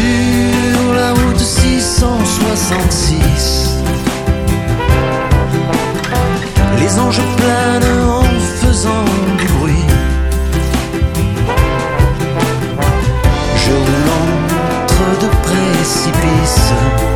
Sur la route 666, les anges planent en faisant du bruit. Je roule entre deux précipices.